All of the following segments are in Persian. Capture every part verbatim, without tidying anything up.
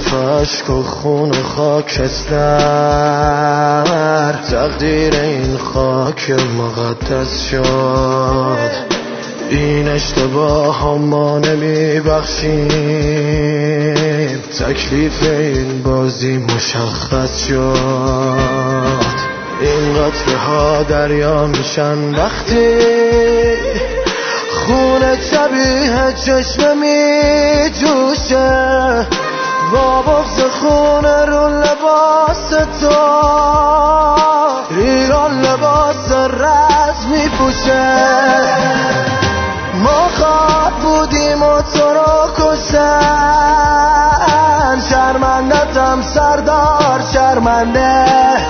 اشک و خون و خاکستر تقدیر این خاک مقدس شد. این اشتباه ها ما نمی بخشیم، تکلیف این بازی مشخص شد. این قطره ها دریا میشن وقتی خون شبیه چشم می جوشه، با بغض خون رو لباس تو ایران لباس رز می پوشه. ما خواب بودیم و تو رو کشتن، شرمندتم سردار شرمنده.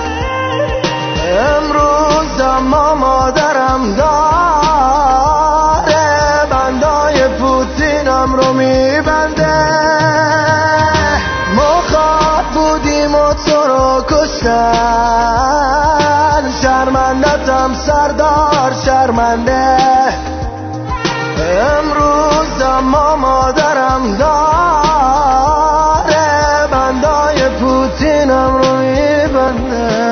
امروز اما مادرم داره بندای پوتینم رو میبنده. ما خواب بودیم و تو رو کشتن، شرمندتم سردار شرمنده. امروز اما مادرم داره بندای پوتینم رو میبنده.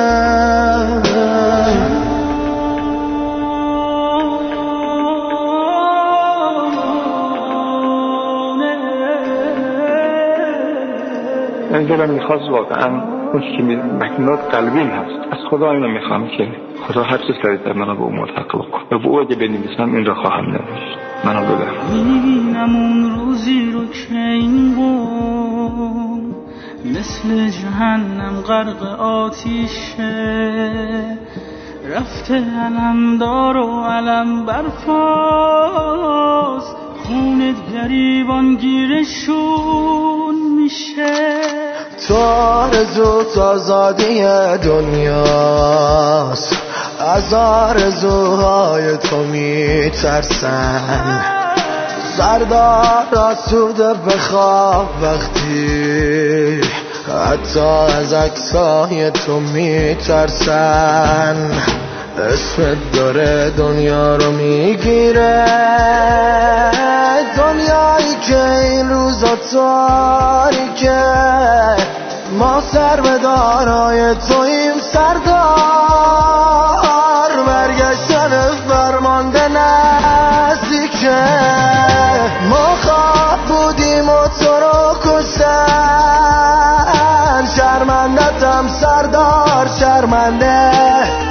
من دلم میخواست واقعا اون که مکنات قلبیم هست از خدا اینو میخوام که خدا هر چیز سریع در منو به او ملحق بکن و به او اگه بنویسم این را خواهم نوشت. منو بده میبینم اون روزی رو که این قوم مثل جهنم غرق آتیشه، رفته علمدار و علم برفاست، خونت گریبان گیرشون میشه. تو آرزوت آزادی دنیاست، از آرزوهای تو میترسن. سردار آسوده بخواب وقتی حتی از عکسای تو میترسن. اسمت داره دنیا رو میگیره، دنیایی که این روزا تاریکه. ما سربدارای تویم سردار، برگشتن فرمانده نزدیکه. ما خواب بودیم و تو رو کشتن، شرمندتم سردار شرمنده.